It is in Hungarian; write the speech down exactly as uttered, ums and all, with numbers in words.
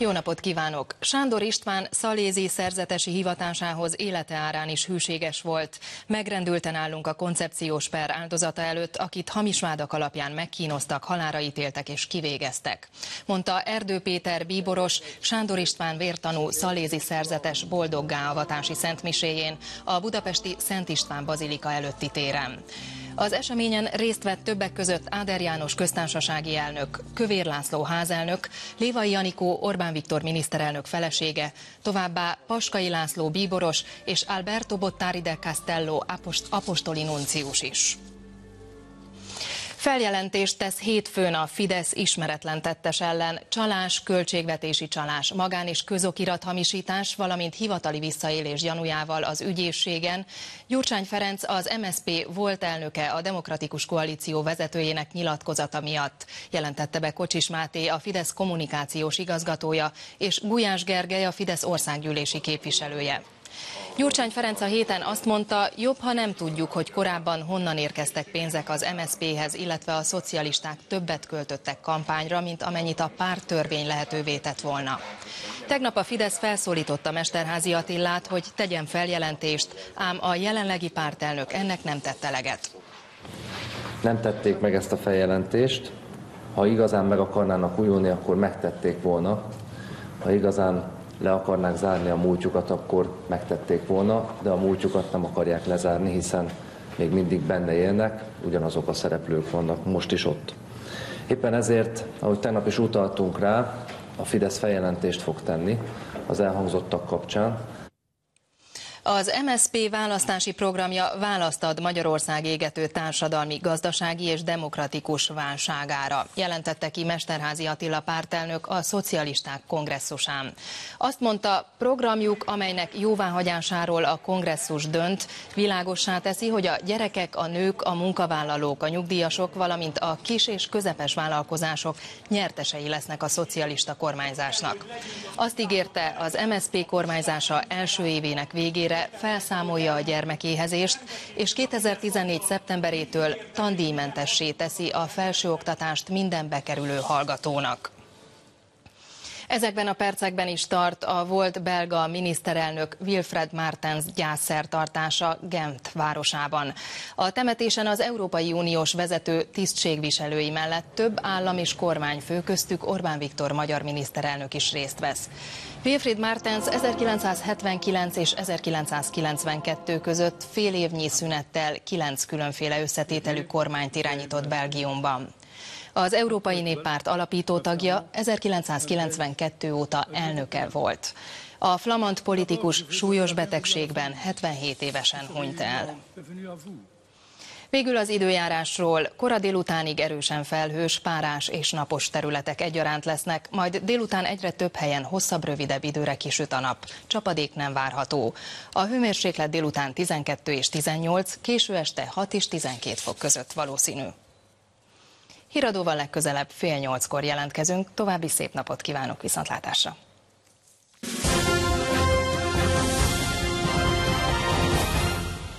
Jó napot kívánok! Sándor István szalézi szerzetesi hivatásához élete árán is hűséges volt. Megrendülten állunk a koncepciós per áldozata előtt, akit hamis vádak alapján megkínoztak, halálra ítéltek és kivégeztek. Mondta Erdő Péter bíboros, Sándor István vértanú szalézi szerzetes boldoggá avatási szentmiséjén a budapesti Szent István bazilika előtti téren. Az eseményen részt vett többek között Áder János köztársasági elnök, Kövér László házelnök, Lévai Anikó Orbán Viktor miniszterelnök felesége, továbbá Paskai László bíboros és Alberto Bottari del Castello apost apostoli nuncius is. Feljelentést tesz hétfőn a Fidesz ismeretlen tettes ellen, csalás, költségvetési csalás, magán- és közokirathamisítás, valamint hivatali visszaélés gyanújával az ügyészségen. Gyurcsány Ferenc, az em es zé pé volt elnöke, a Demokratikus Koalíció vezetőjének nyilatkozata miatt, jelentette be Kocsis Máté, a Fidesz kommunikációs igazgatója, és Gulyás Gergely, a Fidesz országgyűlési képviselője. Gyurcsány Ferenc a héten azt mondta, jobb, ha nem tudjuk, hogy korábban honnan érkeztek pénzek az em es zé péhez, illetve a szocialisták többet költöttek kampányra, mint amennyit a párttörvény lehetővé tett volna. Tegnap a Fidesz felszólította Mesterházy Attilát, hogy tegyen feljelentést, ám a jelenlegi pártelnök ennek nem tett eleget. Nem tették meg ezt a feljelentést. Ha igazán meg akarnának újulni, akkor megtették volna. Ha igazán le akarnák zárni a múltjukat, akkor megtették volna, de a múltjukat nem akarják lezárni, hiszen még mindig benne élnek, ugyanazok a szereplők vannak most is ott. Éppen ezért, ahogy tegnap is utaltunk rá, a Fidesz feljelentést fog tenni az elhangzottak kapcsán. Az em es zé pé választási programja választ ad Magyarország égető társadalmi, gazdasági és demokratikus válságára, jelentette ki Mesterházy Attila pártelnök a szocialisták kongresszusán. Azt mondta, programjuk, amelynek jóváhagyásáról a kongresszus dönt, világossá teszi, hogy a gyerekek, a nők, a munkavállalók, a nyugdíjasok, valamint a kis és közepes vállalkozások nyertesei lesznek a szocialista kormányzásnak. Azt ígérte, az em es zé pé kormányzása első évének végére felszámolja a gyermekéhezést, és kétezer-tizennégy szeptemberétől tandíjmentessé teszi a felsőoktatást minden bekerülő hallgatónak. Ezekben a percekben is tart a volt belga miniszterelnök Wilfried Martens gyászszertartása Gent városában. A temetésen az Európai Uniós vezető tisztségviselői mellett több állam és kormányfő, köztük Orbán Viktor magyar miniszterelnök is részt vesz. Wilfried Martens ezerkilencszázhetvenkilenc és ezerkilencszázkilencvenkettő között fél évnyi szünettel kilenc különféle összetételű kormányt irányított Belgiumban. Az Európai Néppárt alapító tagja, ezerkilencszázkilencvenkettő óta elnöke volt. A flamand politikus súlyos betegségben hetvenhét évesen hunyt el. Végül az időjárásról: kora délutánig erősen felhős, párás és napos területek egyaránt lesznek, majd délután egyre több helyen hosszabb, rövidebb időre kisüt a nap. Csapadék nem várható. A hőmérséklet délután tizenkettő és tizennyolc, késő este hat és tizenkét fok között valószínű. Híradóval legközelebb fél nyolckor jelentkezünk, további szép napot kívánok, viszontlátásra!